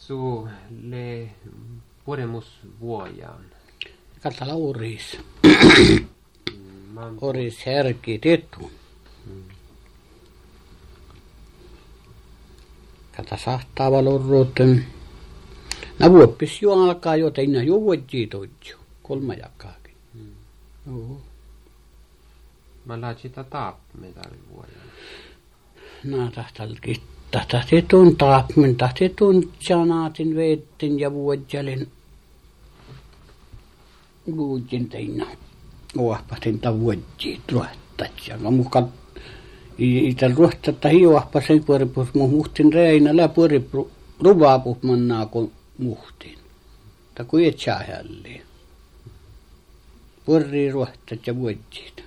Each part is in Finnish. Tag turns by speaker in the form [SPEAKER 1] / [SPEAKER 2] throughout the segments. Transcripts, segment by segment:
[SPEAKER 1] Su le puremus vuojan.
[SPEAKER 2] Katala oris. Oris härki tiettu. Kata sahtaa valorruutten. Nä vuoppis jo alkaa jo teinä jo vuodjii toitju. 3 jakaakin. Joo.
[SPEAKER 1] Mä laitsin taapmetallin vuojan.
[SPEAKER 2] Nää tahtalkin. Tahti tuon taapmen, tahti tuon tjanaatin veettin ja vuodjalin. Vuodjin teinä. Uahpasin ta vuodjii ruohtat. Ja mukaan itse ruohtatta hiuahpasin puoripus mun muhtin reinällä puoripus ruvaapus mannaa kun muhtin. Ta kun et saa hälliin. Puorii ruohtat ja vuodjiit.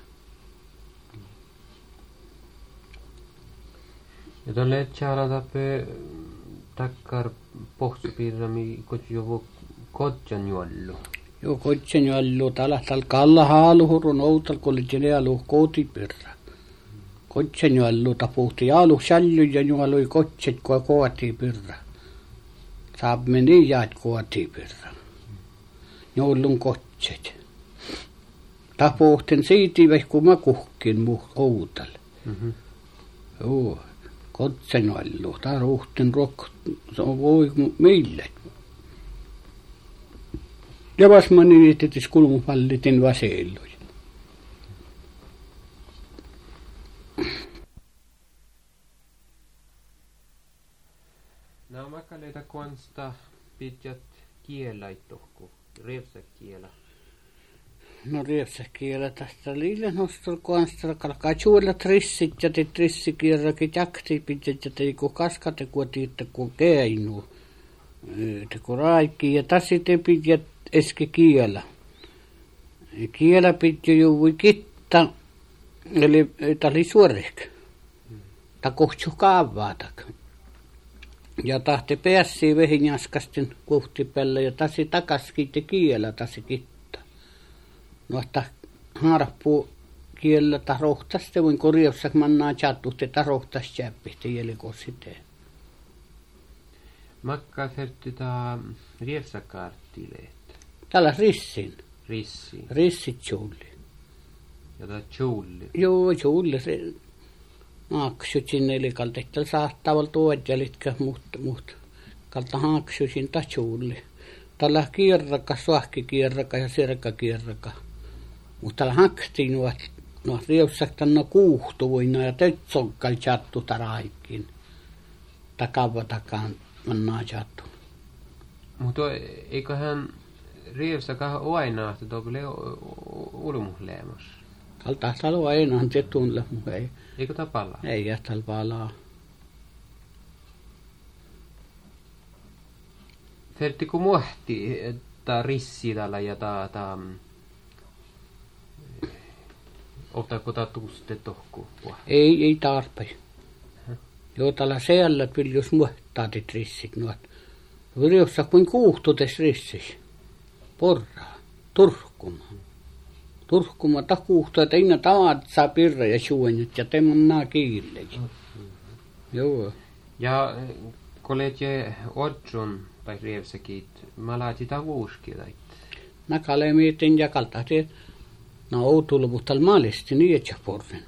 [SPEAKER 1] Ja tuolle tjäällä tappe takkar pohtsupirrami joku kodjan juollu.
[SPEAKER 2] Joo, kodjan juollu. Täällä kalla haaluhurun outal kolitjen jäälu kootipirra. Kodjan juollu tapuhti jäälu sälly ja juolui kodjet kua kootipirra. Saab meni jäät kootipirra. Juollun kodjet. Tapuhtin siitä kun mä kuhkin muu outal. Joo. Kotsenallu, tää ruhtin rokk, se on voi meille. Ja vas mä niitettis kulmupallitin vaseilluja.
[SPEAKER 1] Nämä makaleita konsta pitjät kielaittohku, riepsäkielä.
[SPEAKER 2] No riepsäkielä tästä liilen nostol konsta kalkaa juolla trissit ja te trissikierrakin jakti pitjät ja te kun kaskate kuotiitte kun keinu. Te kun raikki ja tässä te pitjät eski kielä. Kielä pitjä juuri kitta, eli tali suorik. Ta kohtsu kaavaatak. Ja tahti pääsi vehin jaskastin kuhtipelle ja tassi takaskin te kielä tassi kitta. No, että harppuu kielä ta rohtaste, voin korjaussak mannaa chattuhti ta rohtas jäppihti jeliko sitten.
[SPEAKER 1] Makka fertti ta riepsäkaartileet.
[SPEAKER 2] Tällä rissin.
[SPEAKER 1] Rissi.
[SPEAKER 2] Rissit tjulli.
[SPEAKER 1] Ja ta tjulli.
[SPEAKER 2] Joo, tjulli se. Haaksut sinne eli kaltehtel saattaval tuodjalitka muht. Kalta haaksusin ta tjulli. Tällä kierraka, suahkikierraka ja sirkakierraka. Mutta tällä haktiin no riussaktanna kuuhtuvuina ja tötsonkal chattu taraikkin. Takava takaan mannaa chattu.
[SPEAKER 1] Mutta eiköhän rievsäkään aina, että tuo kyllä ulmuhleemas.
[SPEAKER 2] Kalta talo aina tiettuunle mu ei.
[SPEAKER 1] Eikö ta palaa?
[SPEAKER 2] Ei jättäl palaa.
[SPEAKER 1] Fertti kun muhti, että rissi tällä ja ta ottaako ta tuuste tohku?
[SPEAKER 2] Ei tarpeen. Joo, tällä siellä pyljus muhtaatit rissit nuot. Virjossa kuin kuuhtutes rissis. Porraa. Turhkuma ta kuuhtua, että inna tavat saa pirra ja suonjut ja temannaa kiille. Joo.
[SPEAKER 1] Ja koletje odjon tai rievsäkit, mä laitin ta vuuskilait.
[SPEAKER 2] Nakale mietin ja kaltahti. No outuluvuttal maalisti niin et porren.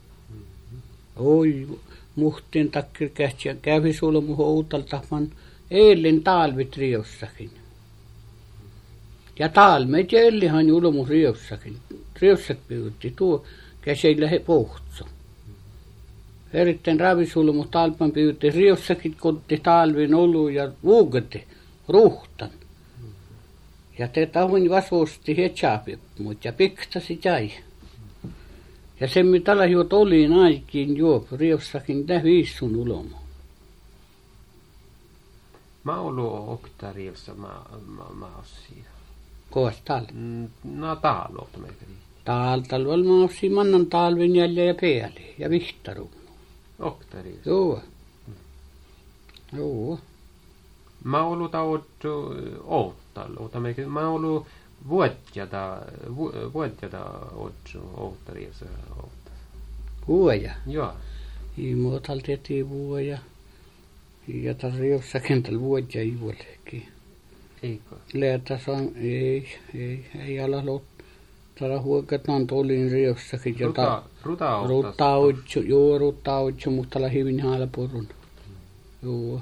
[SPEAKER 2] Oi, muhtin takkir kähtiä kävi sulla muhu outaltahman eilin talvit riossakin. Ja talmet ja ellihan julmu riossakin. Riossak pyytti tuo käseillä he pohtso. Erittäin ravisulmu talpan pyytti riossakin kotti talvin olu ja vuugetti ruhtan. Ja te tahuin vasusti hetjaapi, mutta ja piktasi jäi. Ja se mitä tällä juot oliin aikin juop, riossakin tä viissun ulomo.
[SPEAKER 1] Mä ollu okta rievssä, mä ossin.
[SPEAKER 2] Koos tal?
[SPEAKER 1] No taalolta meitä riitti.
[SPEAKER 2] Talval mä ossin mannan talvin jälleen ja päälle ja vihtaruun.
[SPEAKER 1] Okta rievssä.
[SPEAKER 2] Joo. Joo.
[SPEAKER 1] Mä ollu tauddu outallu, mä ollu vuodjata outa rievssä outa.
[SPEAKER 2] Vuoja?
[SPEAKER 1] Joo.
[SPEAKER 2] Iimotal tiettiin vuoja. Ja tässä jossakin tällä vuotia juollekin.
[SPEAKER 1] Eikö?
[SPEAKER 2] Läätäs on, ei ala lot. Täällä huokataan tolin riossakin. Ruta otsu, mutta täällä hyvin halpurun. Joo.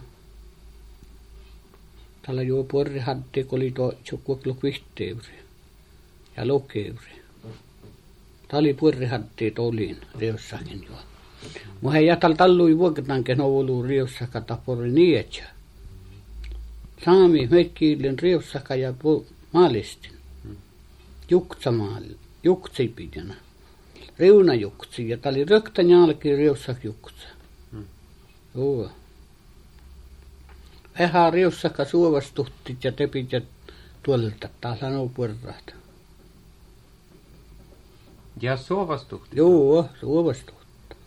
[SPEAKER 2] Täällä joo porri hadde, kun oli tuo tjokkuoklu vihteuri ja lokeuri. Tää oli porri hadde tolin riossakin joo. Mutta hei jätäl tallui vuokatankin ollut riossakin tapori nietsä. Saami mekkiilin riossakin ja maalistin. Juksipidjana. Reunajuksia. Ja tää oli röktän jälkeen riossakin juksa. Joo. Vähän riossakin suovastuttit ja tepit ja tuolta taas sanoo puolelta.
[SPEAKER 1] Ja suovastuttit?
[SPEAKER 2] Joo, suovastuttit.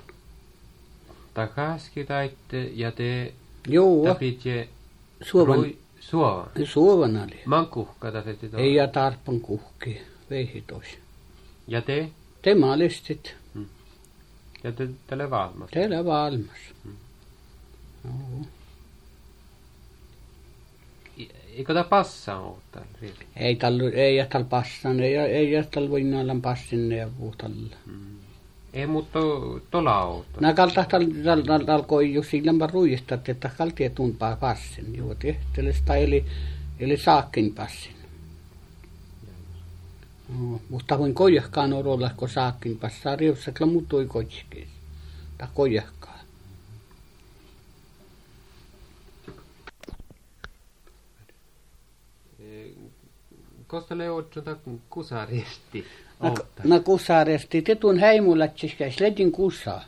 [SPEAKER 1] Takaski taitte ja te tapit je suovan?
[SPEAKER 2] Suovan oli.
[SPEAKER 1] Man kuhka tafetti tuolla?
[SPEAKER 2] Ei ja tarpan kuhki. Veihi tois.
[SPEAKER 1] Ja te?
[SPEAKER 2] Te maalistit.
[SPEAKER 1] Ja teille valmas?
[SPEAKER 2] Teille valmas. Joo.
[SPEAKER 1] Eikö tämä passaa ole täällä?
[SPEAKER 2] Ei jättäl passan, ei jättäl voinnalan passin neuvotalla.
[SPEAKER 1] Ei, mutta tuolla ole.
[SPEAKER 2] Näkalta alkoi jo sillämpä ruijista, että kaltia tumpaa passin. Joo, tehtelistä eli saakkin passin. No, mutta voin kojahkaan orolla, kun saakkin passaa riussakla muuttui kojihkeessa. Tai kojahkaan.
[SPEAKER 1] Kosta leotsuta kusaresti?
[SPEAKER 2] No kusaresti. Te tuon häimulätsiskäis ledin kusaa.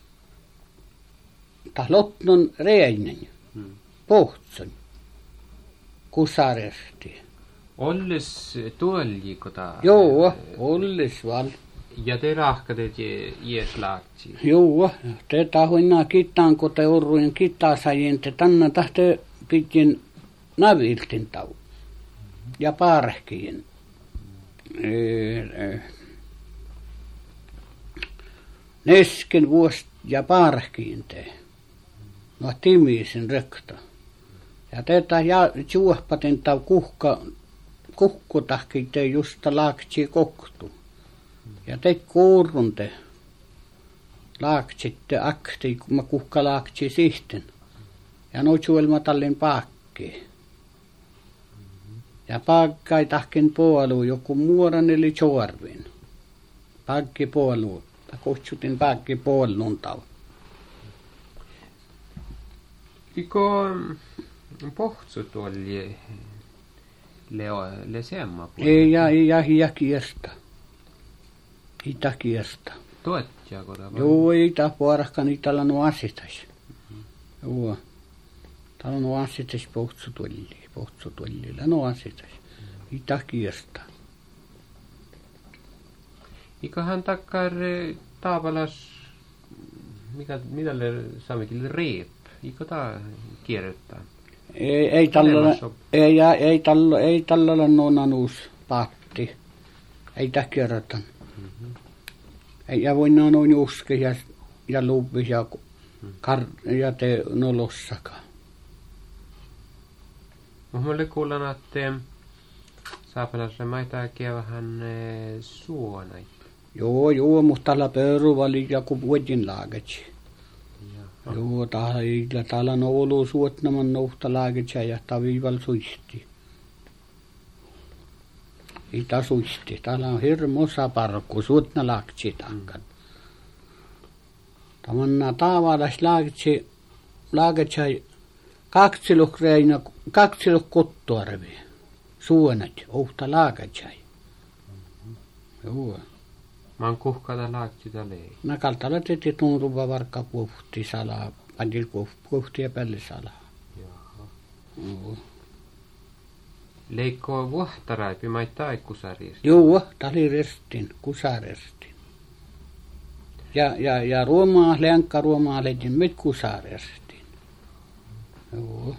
[SPEAKER 2] Ta lotnon reinen. Pohtson. Kusaresti.
[SPEAKER 1] Ollis tuoljiko ta?
[SPEAKER 2] Joo, ollis val.
[SPEAKER 1] Ja te rahkatet jees laatsi?
[SPEAKER 2] Joo, te tahoinna kittaan, kun te orruin kittasajien, te tanna tahte pitkin naviltin tau. Ja paarehkien. Nesken vuost ja paarehkien te. No timiisen rekta. Ja tätä ja juohpaten tau kuhkutahki te justa laakci koktu. Ja te kuurrun te. Laakcitte akti, kun mä kuhka laakci sihten. Ja no juolma tallin paakki. Ja paakkai tahkin puoluu joku muoran eli chorvin. Paakki puoluu. Ta kutsutin paakki puolun tau.
[SPEAKER 1] Iko pohtsut oli le semma?
[SPEAKER 2] Ei ja kiersta. Itä kiersta.
[SPEAKER 1] Tuotjaako tämä?
[SPEAKER 2] Joo, ei ta puorakkaan itä lanu asitas. Joo. Täällä on asitas pohtsut oli. Lanu asitas. Itä kiersta.
[SPEAKER 1] Ikohan takkar taapalas, mitä le saamekille reep? Iko taa kierretään?
[SPEAKER 2] Ei tällä nonanuus paatti. Ei tä kierretä. Ja voin noin uske ja luvi ja te nolossakaan.
[SPEAKER 1] Mulle kuulen, että Saapelasle maitaakin vähän suonait.
[SPEAKER 2] Joo, mutta tällä pööru oli joku vuodin laagetsi. Joo, täällä on ollut suotnaman nouhta laagetsi ja taviival suisti. Itä suisti. Täällä on hirmosa parkku, suotna laagetsi tankan. Tamanna taavalas laagetsi kaksiluk kuttuarvi. Suonat, ohta laakatsai. Joo.
[SPEAKER 1] Mä oon kuhkata laaktsita lei.
[SPEAKER 2] Nakaltala teti tunruva varkka puhti salaa, pandil puhti ja pälli salaa. Joo.
[SPEAKER 1] Leikko vuohtaraipi maittaa kusarista?
[SPEAKER 2] Joo, tali restin, kusarestin. Ja ruomaa, lenkka ruomaa leidin mit kusarestin. Joo.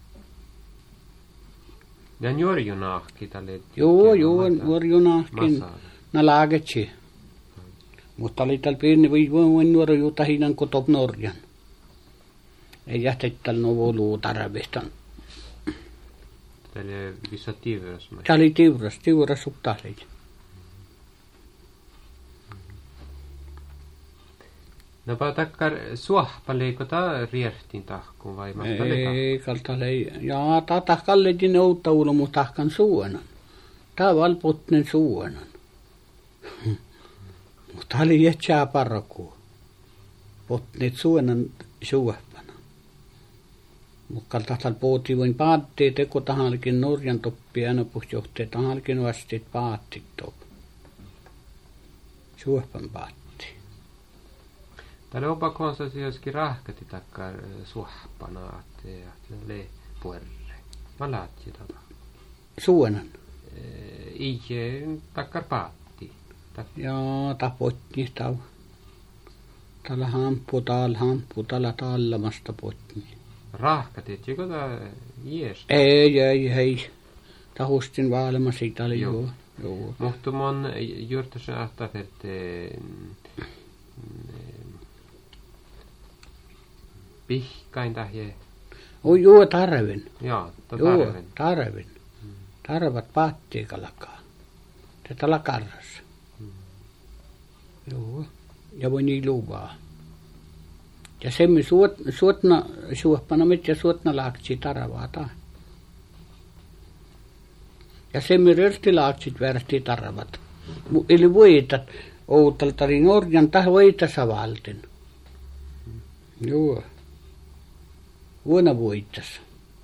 [SPEAKER 1] Ja njorjunahki tälle?
[SPEAKER 2] Joo, njorjunahkin. Na laagetsi. Mutta oli tällä pieni voi nuora juuta hinan kotop Norjan. Ei jätettäl no voluu tarvista.
[SPEAKER 1] Tämä oli vissa tiivras.
[SPEAKER 2] Tämä oli tiivras upptahlit.
[SPEAKER 1] No takkar suohpaleiko ta riehtin tahkuun vai mahtaliko?
[SPEAKER 2] Ei kaltalei. Jaa, ta tahkalletin uutta ulomu tahkan suonan. Ta valpotnen suonan. Mutta oli jätsää parrakuu. Potneet suonan suohpana. Mutta tahtal puhutiin voin paatteet, eko tahalkin Norjan toppia aina puhjohteet, tahalkin vasteet paattit top. Suohpan paatti.
[SPEAKER 1] Täällä onpa konstasi joskin rahkati takkar suohpanaat ja le puerre. Mä laatsi tätä.
[SPEAKER 2] Suonan.
[SPEAKER 1] Ije takkar paatti.
[SPEAKER 2] Jaa, ta potni tau. Täällä hamppu, täällä tallamasta potni.
[SPEAKER 1] Rahkatit, joko ta jeestä?
[SPEAKER 2] Ei. Ta hostin vaalema siitä oli joo.
[SPEAKER 1] Mutta mun juurtuisen ahtaferte pihkain tahje.
[SPEAKER 2] Joo, tarvin.
[SPEAKER 1] Joo,
[SPEAKER 2] tarvin. Tarvat paattiikalakaa. Tätä lakarras. Joo. Ja voi niin luvaa. Ja semmi suotna suoppana mit ja suotna laaksi taravaa ta. Ja semmi rörti laaksit värsti taravat. Eli voitat outaltari Norjan tah voitasa valtin. Joo. Vuonna voitas.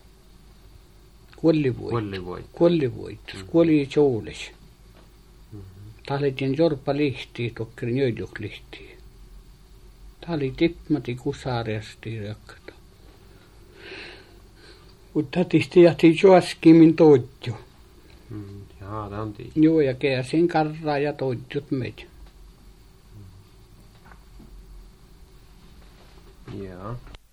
[SPEAKER 2] Kuolli voitas. Kuolli joulis. Tahletin jorpa lihti, tokkerin jöjduk lihti. Tää oli tippmati kusarjasti rökkata. Mutta tätisti jäti joaskimin toitjo.
[SPEAKER 1] Jaa, tää on tii.
[SPEAKER 2] Joo, ja käsin karraa ja toitjot meitä.
[SPEAKER 1] Jaa.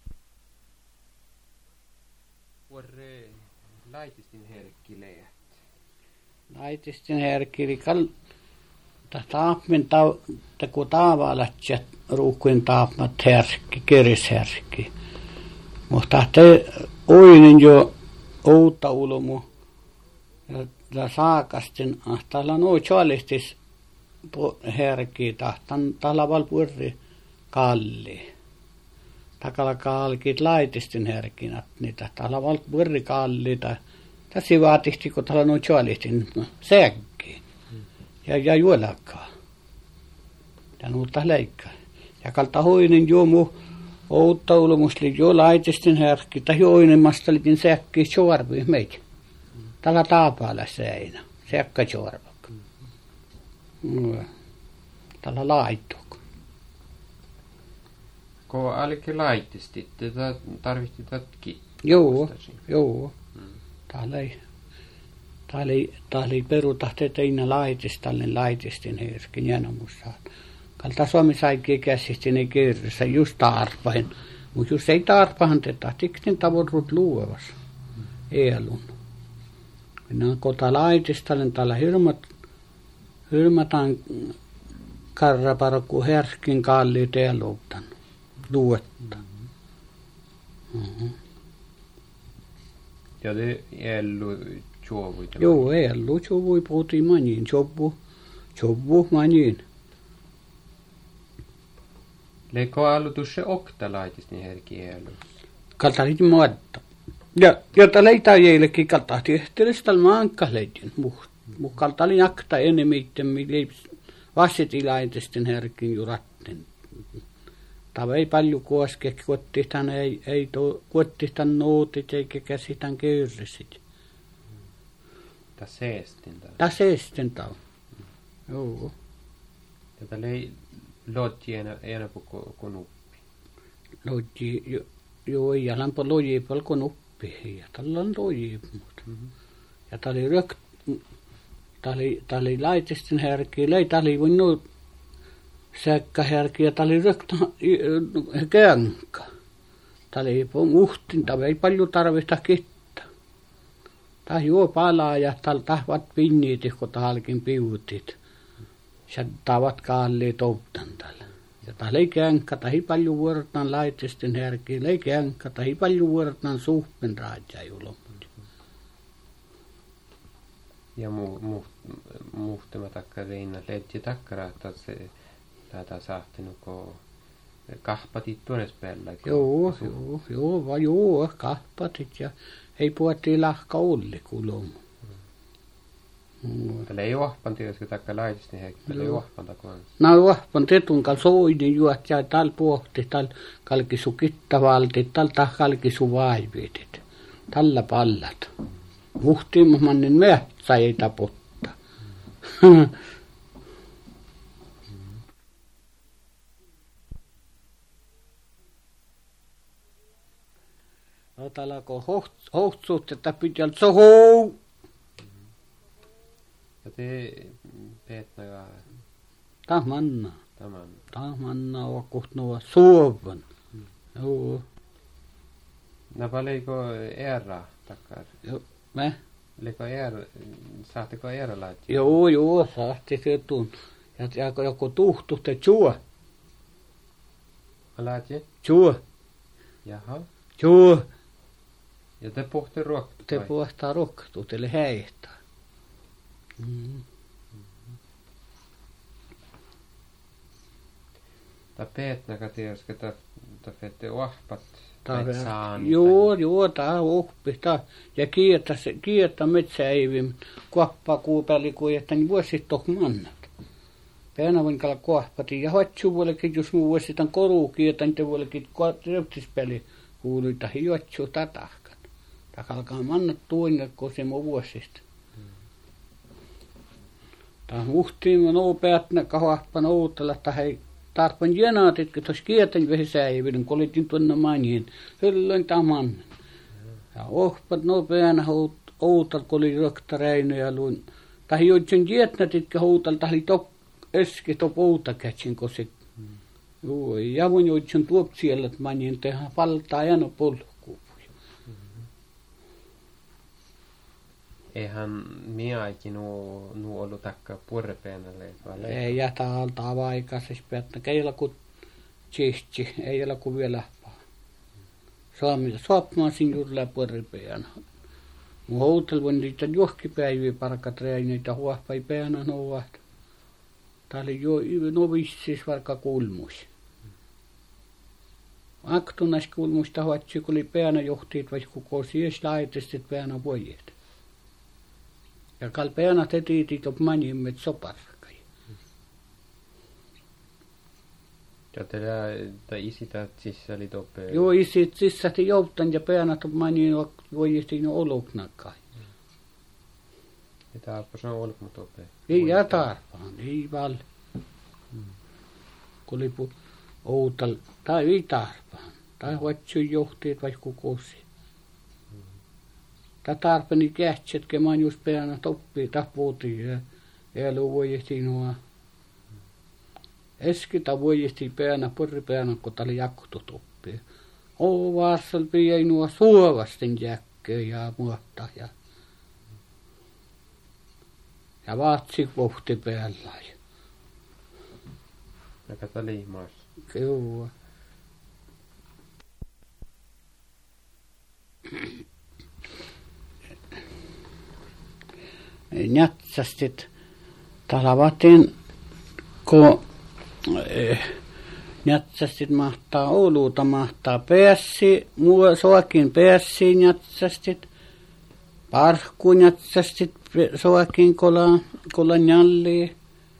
[SPEAKER 1] Vuorre laitistin herkkileet.
[SPEAKER 2] Laitistin herkkili taapmin kun taavaalatsät ruukkuin taapmat herkki, kerisherkki. Mutta te oinin jo uutta ulomu ja saakastin ahtalla noo choalistis herkki tahtan talaval purri kalli. Takala kalkit laitistin herkinat niitä talaval purri kalli tässä vaatihti kun tala noo choalistin säkki. Ja juolakkaa. Ja nuutta leikkaa. Ja kalta hoinen juomu uutta ulomusli jo laitistin herkki. Tai hoinen mastalitin säkki suorvi meitä. Tällä taapaalla seinä. Säkkä suorvakka. Tällä laittuk.
[SPEAKER 1] Ko alki laitistit, tätä tarvitsi tätki.
[SPEAKER 2] Joo. Tää oli perutahte teinä laitistallinen laitistin herkin jänomussaan. Kalta Suomi saikin käsistin ei kirjassa just tarpahin. Mutta just ei tarpahan tätä, tiksin tavoitut luovas. Eelun. Minä kota laitistallinen täällä hirmatan karraparkku herkin kalli teeluutan. Luetta.
[SPEAKER 1] Ja det ellu juovui.
[SPEAKER 2] Joo, ellu juovui puhutiin maniin. Jobu maniin.
[SPEAKER 1] Leiko allutus se okta laitistin herki ellu.
[SPEAKER 2] Kaltalit muotta. Ja tällä jällekin kaltahti ehtelistalla maankahleitin. Kaltali nakta enemmiten, millä vassit laitistin herkin jurattin. Tämä ei paljon koske, kuottihtan ei kuottihtan nootit eikä käsitän köyrisit. Tämä seestin tää. Joo.
[SPEAKER 1] Tätä ei lodji enää kuin uppi.
[SPEAKER 2] Lodji, joo, ja lämpö lodji paljon uppi. Ja tällä on lodji. Ja tää oli tää oli laitistin herkki, tää oli voinut säkkäherkki ja tää oli känkkä. Tää oli muhtin, tää ei paljon tarvita kitta. Tää juo palaa ja täällä tahvat pinniit, kun täälläkin piutit. Ja tavat kaalli touptan tällä. Ja ta leikäänkkä tahi paljon vuorotaan laitesten härkiin, leikäänkkä tahi paljon vuorotaan suhpen raadjajulom.
[SPEAKER 1] Ja muhtema takka reina leidji takkara, että se tätä sahtinut, kun kahpatit tuones päällä.
[SPEAKER 2] Joo, kahpatit ja ei puhuttiin lahka olli kulum.
[SPEAKER 1] Tällä ei ohpan tietysti takka laitisesti heikki, tällä ei ohpan takuan.
[SPEAKER 2] No ohpan tetunkal soinin juot ja tal pohti, tal kalkisu kittavaltit, tal kalkisu vaivitit, tällä pallat. Muhtimannen metsä ei taputta. No täällä kun hohtsuut, että pitää sohou.
[SPEAKER 1] Ja te peetnaga
[SPEAKER 2] Tahmanna on kohtunut suovan. Joo.
[SPEAKER 1] Napaleiko era takkar?
[SPEAKER 2] Joo, mä?
[SPEAKER 1] Saatteko era laittaa?
[SPEAKER 2] Joo, saatti se tuun. Ja joku tuhtu te juo.
[SPEAKER 1] Laitje?
[SPEAKER 2] Juo.
[SPEAKER 1] Jaha.
[SPEAKER 2] Juo.
[SPEAKER 1] Ja te pohti ruoktu?
[SPEAKER 2] Te pohtaa ruoktu, teille häihtää.
[SPEAKER 1] Ta peetnaga tietysti, ta fette ohpat metsään.
[SPEAKER 2] Joo, ta ohpi. Ja kieltä metsäivim kuoppaa kuupälikuja, että niin vuosit toh mannat. Päänävinkalla kuoppati ja hotsu vuolikin, jos muu vuositan korukieltä, niin te vuolikin röptispeli huuluita hiotsu tatahkan. Takalkaa mannat tuonne, kun se muu vuosista. Ta muhtiin nopeatna kahahpan outella, ta hei tarpan jenaatit, kun tos kieltäni vähän säividen, kun olitin tuonne maniin. Hylloin taman. Ja ohpat nopeana outal, kun oli röktareino ja luin. Ta hei joitsen jietnatit, kun outal, ta hei eski top outakätsin, kun se. Joo, ja mun joitsen tuop siellä maniin, tehdään valtaa ja no polku.
[SPEAKER 1] Eihän miaikin nu ollut takka purrepenalle, vai?
[SPEAKER 2] Ei jätä alta avaikaisesti päättä. Ei ole kuin tsihti, ei ole kuin vielä saapmaan siinä juuri purrepeana. Mun houtelvoin niitä johkipäiviä parkat reineitä huohpai peana nouvat. Tää oli jo novissis vaikka kulmus. Aktunas kulmusta huotsi, kun oli peana johtiit, vai koko siis laitestit peana voijet. Ja kal peana tetiitit op manimmet soparkai.
[SPEAKER 1] Ja teillä isitä siis oli tope?
[SPEAKER 2] Joo, isit sissäti jouttan ja peana op manimmet voijestiin oluknakai.
[SPEAKER 1] Ja tarpas on olukmu tope?
[SPEAKER 2] Ei ja tarpaan, ei val. Kolipu outal, tai ei tarpaan. Tai huotsu johtiit vai kukosi. Ta tarpeni kähtset, ke man just peana toppii tappuutiin ja elu voijesti noa. Eski ta voijesti peana, purri peana, kun ta oli jaktu toppii. Oo vaassal piei nuo suovasten jäkkö ja muotta ja vaatsi pohti päällä.
[SPEAKER 1] Ja kata liimaas.
[SPEAKER 2] Joo. Nätsästit talavatin, kun nätsästit mahtaa Ouluuta, mahtaa päässi, soakin päässi nätsästit, parkku nätsästit, soakin kolan jalli,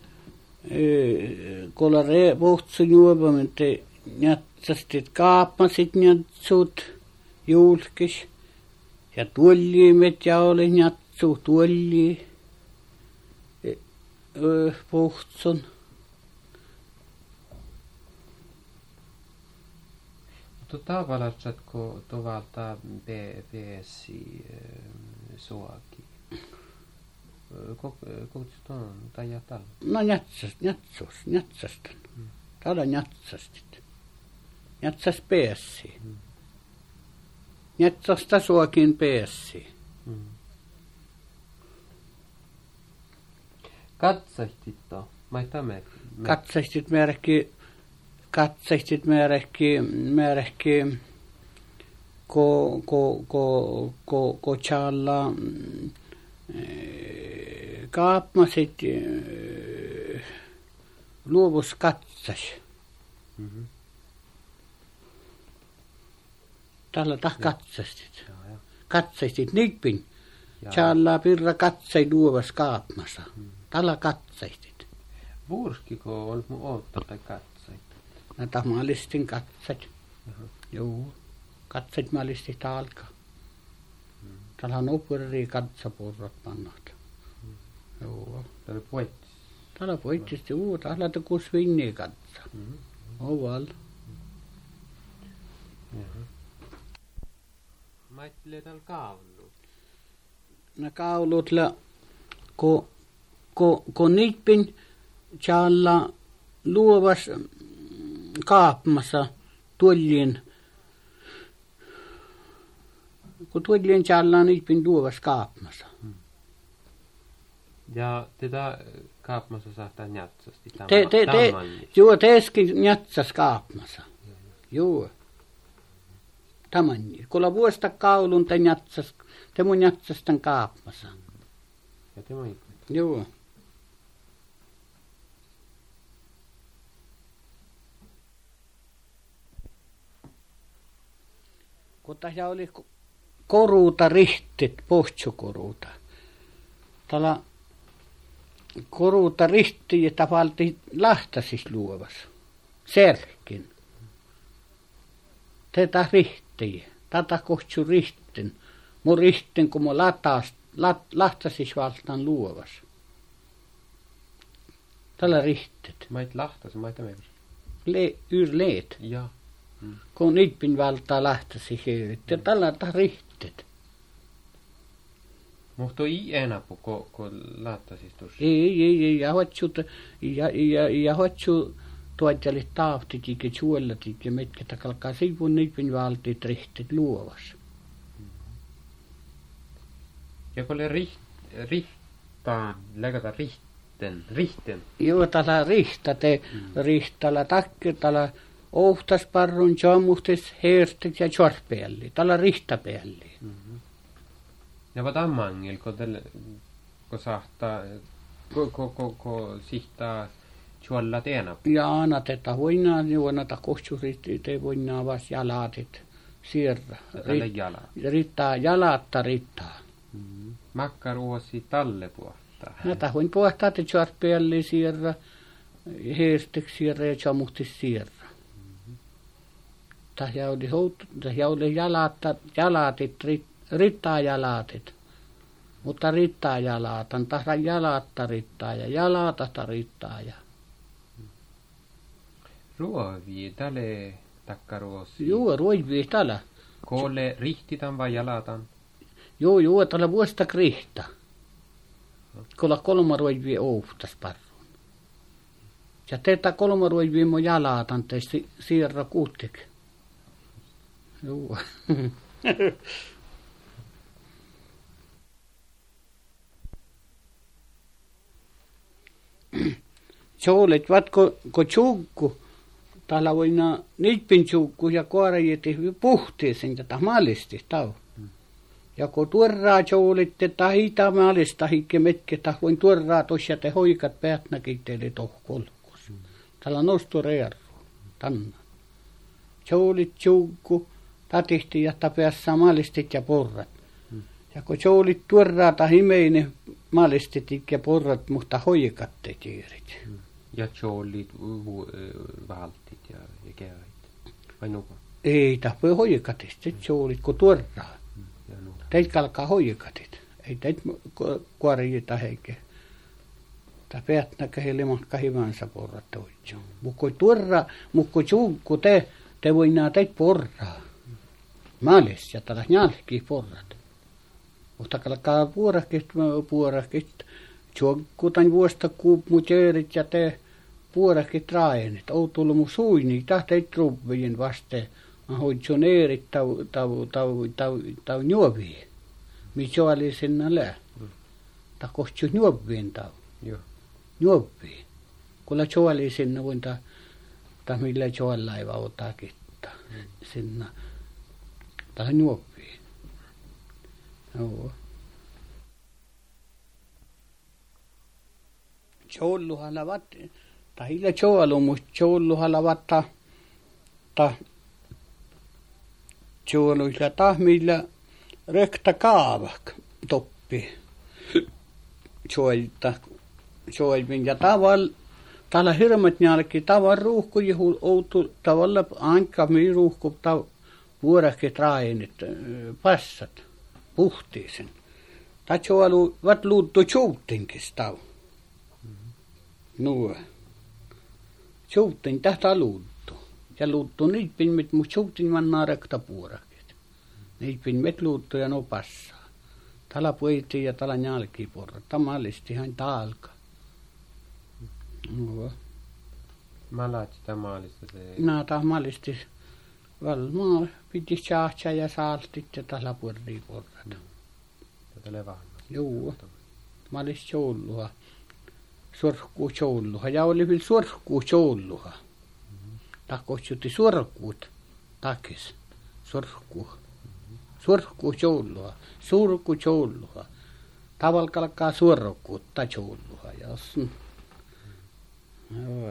[SPEAKER 2] kolan puhtsu juopamentti nätsästit, kaappasit nätsut, julkis, ja tuolliimet ja oli nätsu, tuolli, puhtsun.
[SPEAKER 1] Mutta tavallisatko tovalta pääsi suoki? Kutsut on tai jätän?
[SPEAKER 2] No nätsästän. Täällä nätsästit. Nätsäs pääsi. Nätsästä suokin pääsi.
[SPEAKER 1] Katsahtit to? Mai tämä?
[SPEAKER 2] Katsahtit merkki katsehtit määrähki ko challa kaapmasit luovus katsas. Tällä katsastit. Katsastit nippin. Challa pirra katsai luovas kaapmassa. Tällä katsastit.
[SPEAKER 1] Vuorskiko on mun oottaa tai katsait?
[SPEAKER 2] Näitä mä listin katsat. Joo. Katsat mä listin alkaa. Tällä on operi katsapurrat pannat. Joo.
[SPEAKER 1] Tällä poittis.
[SPEAKER 2] Tällä poittis. Joo. Tällä te kus vinni katsa. Oval.
[SPEAKER 1] Mä ajattelin täällä kaulut.
[SPEAKER 2] No kaulutla ko nippin challa luovas kaapmassa tuolien kun tuolien challa nippin luovas kaapmassa.
[SPEAKER 1] Ja tätä kaapmassa saattaa njatsasti.
[SPEAKER 2] Joo, teeskin njatsas kaapmassa. Joo. Tamanni. Kulla vuosta kaulun te njatsas, te mun njatsas tän kaapmassa.
[SPEAKER 1] Ja te moi.
[SPEAKER 2] Joo. Kun tässä oli koruuta rihtit, pohtsukoruuta. Tällä koruuta rihti ja tapalti lahtasis luovas. Serkin. Tätä rihtiä. Tätä kohtsu rihtin. Mun rihtin, kun mun lahtasis valtaan luovas. Tällä rihtit.
[SPEAKER 1] Mä et lahtas, mä et tämän.
[SPEAKER 2] Yrleet.
[SPEAKER 1] Ja.
[SPEAKER 2] Kun nippin valtaa lähtäisi ja tällä rihtit.
[SPEAKER 1] Mutta ei enää kun lahtasis tuossa.
[SPEAKER 2] Ei, ja hotsu tuottelit taaftit ja suollatit ja mitkä takalkaa siivun nippin valtiit rihtit luovas.
[SPEAKER 1] Ja kun oli rihtaan, leikata rihten.
[SPEAKER 2] Joo, tällä rihtate, rihtalla takki, tällä ohtasparrun, jammuhtis, heerstit ja tjorpeelli, tällä rihtapeelli.
[SPEAKER 1] Ja vad ammangil, kun sahtaa, kun sihtaa tjolla teena.
[SPEAKER 2] Ja aina tätä voinaan, juonata kohtuusti, te voinaan vas jalatit, sierra. Rittaa, jalatta rittaa.
[SPEAKER 1] Makkar uusi talle puhtaa.
[SPEAKER 2] Näitä voin puhtaa, että tjorpeelli sierra, heerstik sierra ja jammuhtis sierra. Tässä oli jalatit, rittaa jalatit. Mutta rittaa jalatan, tässä jalatta rittaa ja jalatata rittaa.
[SPEAKER 1] Ruovi, tälle takkaruosi.
[SPEAKER 2] Joo, ruovi tällä.
[SPEAKER 1] Koolle rihtitan vai jalatan?
[SPEAKER 2] Joo, tällä vuosta rihta. Kolla 3 ruovi ohtas parruun. Ja tätä 3 ruovi mun jalatan, teisti sierra kuutik. Joo. Joulet vatko tjukku, täällä voina nippin tjukku ja kuorajeti puhteeseen tätä maalisti tau. Ja kun tuoraa joulitte tahita maalista hikke metketä, voin tuoraa tossa te hoikat päätnäkin teille tohkolkos. Täällä nosto reeru, tanna. Joulit tjukku, tatihti jättä päässä maalistit ja porrat. Ja kun joulit tuoraa tahimeinen maalistit ja porrat, mutta hoikat te tiirit.
[SPEAKER 1] Ja joulit valtit ja käyt. Vai nuko?
[SPEAKER 2] Ei, tappoi hoikatit, joulit kun tuoraa. Teit kalkaa hoikatit. Ei teit kuorijita heike. Ta päätnäkä helimakka hyvänsä porrat toitsu. Mukko tuoraa, mukko tjukku te voinaa teit porraa. Maalis ja tällä nälkii porrat. Mutta kalkaa puorakit. Tjukkutan vuosta kuupmuteerit ja te puorakit raenit. Ou tullut mun suini, tahteit truvviin vaste. Mä hoitsun eerit tau juoviin. Missä oli sinne lää. Ta kohtuu juoviin tau.
[SPEAKER 1] Joo.
[SPEAKER 2] Juoviin. Kulla oli sinne voin ta millä joella ei vautaa kittaa. Sinna. Tää on juoppii. Joo. Joulluhalla vat. Ta hillä joulu, mutta joulluhalla vatta. Ta. Jouluilla ta millä rekta kaavak toppi. Joilmin ja täällä hirmat jälkeen tavan ruuhku johon outu tavalla aika mii ruuhku vuorakin trainit passat puhtiisen. Tämä joulu vat luuttu joutinkin tau. Nuo. Joutin tähtä luuttu. Ja luuttu niitä pinmit, mutta joutin vannaa rekta puorakit. Niitä pinmit luuttu ja no passaa. Täällä puitiin ja täällä jälkeen porra. Tämä listihan taalka. No.
[SPEAKER 1] Malaatsi tämä maalista se.
[SPEAKER 2] No, tämä maalisti. Valmaa piti saatsa ja saaltit ja täällä puorii porrata.
[SPEAKER 1] Tätä levahannaa.
[SPEAKER 2] Joo. Maalisti joulua. Sorkkuu joulua. Ja oli vielä sorkkuu joulua. Takotsutti sorkkuut takis. Sorkkuu. Sorkkuu joulua. Surkku joulua. Tavalkalkaa sorkkuut ta joulua. Jos. Joo.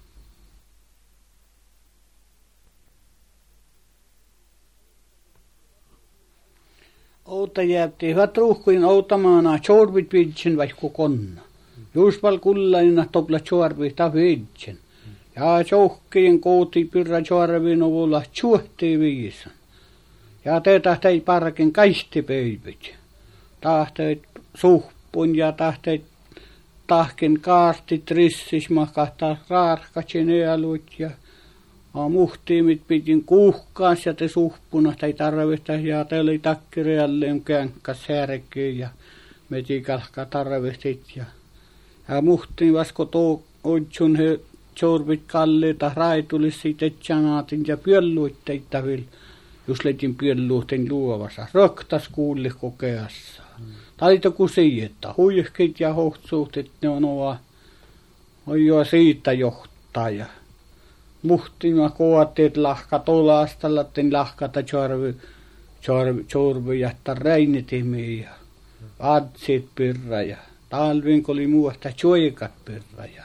[SPEAKER 2] Outa jääpti hyvät ruuhkuin outamaana tjorvit pidsin vaikka konna. Juuspal kullaina topla tjorvit ta pidsin. Ja tjohkien kooti pyrrä tjorvin ovulla tjuhtii viisan. Ja te tähtei parkin kaisti pöivit. Tahteit suhpun ja tahteit tahkin kaastit rissis makahtaa raarkatsin ealut ja muhtiimit pidin kuhkaas ja te suhpuna tai tarvista ja te oli takkirealleen känkkäs härkyyn ja metikalka tarvistit ja muhtiin vasko tuo otsun he tjorvit kalleita raitulis siitä etsanaatin ja pyölluitteita vil jos letin pyölluuten luovassa röktas kuulli kokeassa. Taito kun siirtää. Huihkit ja hohtsuhtit, ne on jo siitä johtaa. Ja muhtima kootteet lahka tolastalla, ten lahkata tjorvi jättä reinitimiä ja adsit pyrrä ja talvin oli muuta tjoikat pyrrä ja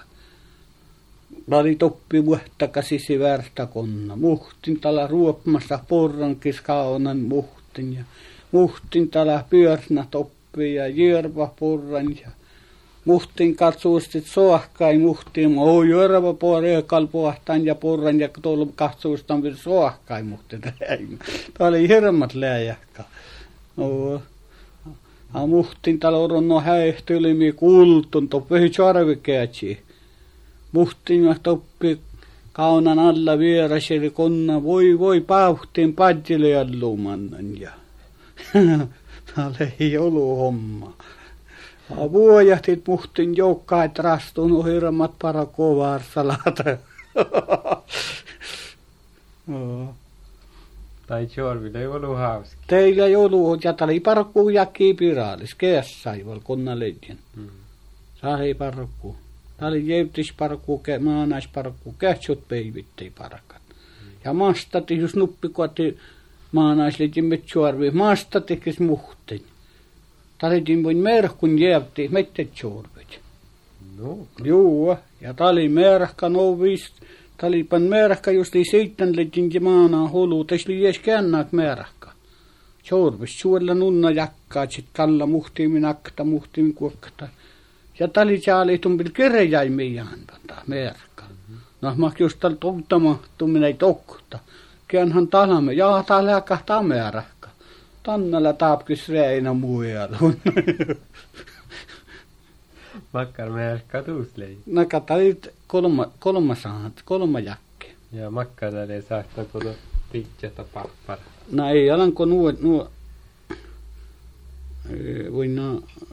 [SPEAKER 2] oli toppi muhtakasisi värstä konna. Muhtin tala ruopmassa porrankis kaunan muhtin ja muhtin tala pyörsnä toppi. Ja jörva porran ja muhtin katsuustit soahkai muhtiin. Oi jörva porran kalpoahtaan ja porran ja tuolla katsuustan vielä soahkai muhtin. Tämä oli hirmat läjäkka. No. Muhtin taloudon no häihtylimi kultun toppi tjorvikäätsi. Muhtin ja toppi kaunan alla vieras eli konna voi pauhtiin padjille ja lumannan ja. Tämä oli jouluhomma. Vuojahtit muhtin joukkaat rastunut hirmat parakovaarsalata.
[SPEAKER 1] Tai tjorvilla ei ollut hauska.
[SPEAKER 2] Teillä joulu ja tali parakkuu jakki piraalis. Keässaival konna leidjen. Saa ei parakkuu. Tali jevtis parakkuu, maanais parakkuu. Kähtsot peivittei parakat. Ja mastati, jos nuppikotti maanaisletin metsuarvi. Maasta tekis muhtin. Talitin voin merkun jäävti mettet tjorvit.
[SPEAKER 1] No.
[SPEAKER 2] Joo, ja tali merkka novis. Talipan merkka just li seitän letin ja maanaa holu. Tesli jäs käännäät merkka. Tjorvis suolla nunna jakkaat sit kalla muhtiimin akta, muhtiimin kuokta. Ja tali saaliitumpil kerejäimiään pantaa merkka. No mak just tal tottamahtuminen ei tokta. Käänhän talamme, jaa täällä jakahtaa merkka. Tannalla taapkis reina muijalun.
[SPEAKER 1] Makkar merkka tuuslei.
[SPEAKER 2] Naka talit kolma jakke.
[SPEAKER 1] Ja makkar ei saattaa koto pitjata pappara.
[SPEAKER 2] No ei alanko nuo voin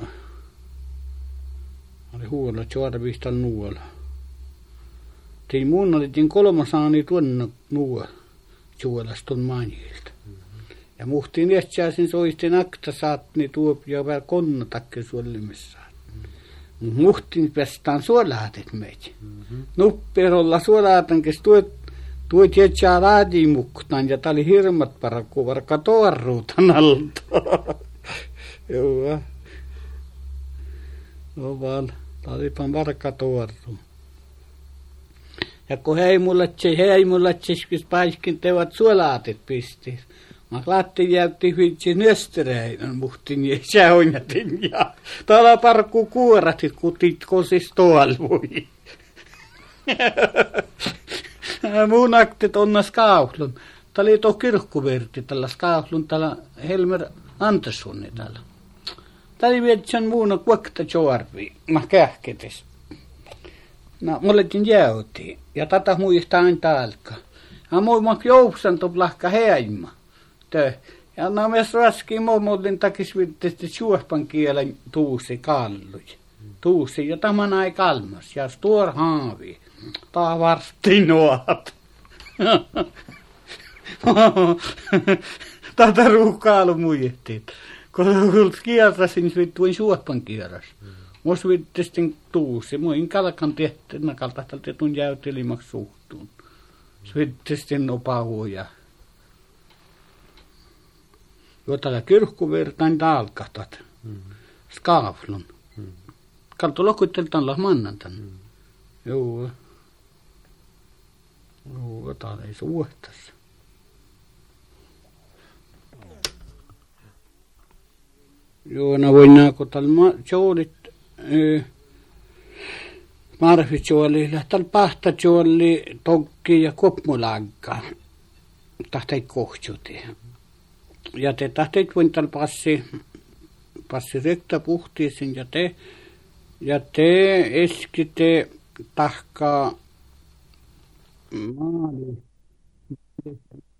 [SPEAKER 2] oli huolla tjorvista nuolla. Tein mun olitin kolmasaani tuonne nuo tjuolaston manjilta. Ja muhtiin jätsääsin soistin akta saatni tuop ja vielä konna takke suolimissaan. Muhtiin päästään suolaatet meitä. Nupperolla suolaatankin tuot Tuo tietää laadimuktaan ja tää oli hirmat parakku varka tuoruutan alta. Joo. No vaan, tää olipan varka tuoru. Ja kun hei mulle tsekis paiskin tevat suolaatit pistis. Mä laattin jäytti vitsi nöstereen, muhtin ja säynätin ja täällä parkku kuoratit, kun titkosis tuolvui. Mun aktit onna Skauhlun. Tää oli tuo kirkkuvirti tällä Skauhlun, tällä Helmer Anderssoni täällä. Tää oli vietsän muuna kuokta joarvi, mä kähketis. No, mulle jäytiin. Ja tätä muistaa aina täältä. Ja mulla jouksan tuplahka heimma. Ja no myös raskiin mullin takis vittesti suohpan kielen tuusi kallui. Tuusi, ja tämän ai kalmas. Ja stuor haavi. Tää varsti nuot. Tätä ruukaalu muijettiin. Kun kierrasin, vittuin suohpan kierras. Mos vittestin tuusi. Muin kalkan tehtiin kaltahtalti tun jäytelimaksi suhtuun. Vittestin opahuja. Jo tällä kirkkuvirtain talkahtat. Skavlun. Kaltu lokutteltaan lah mannantan. Joo. Joo, täällä ei suhtas. Joo, no voin kun täällä joulit marvit jooli, täällä pahta jooli, tokki ja kopmulagga. Tahtai kohtuuti. Ja te tahteit voin täällä passi rekta puhtiisin ja te eskite tahkaa maali.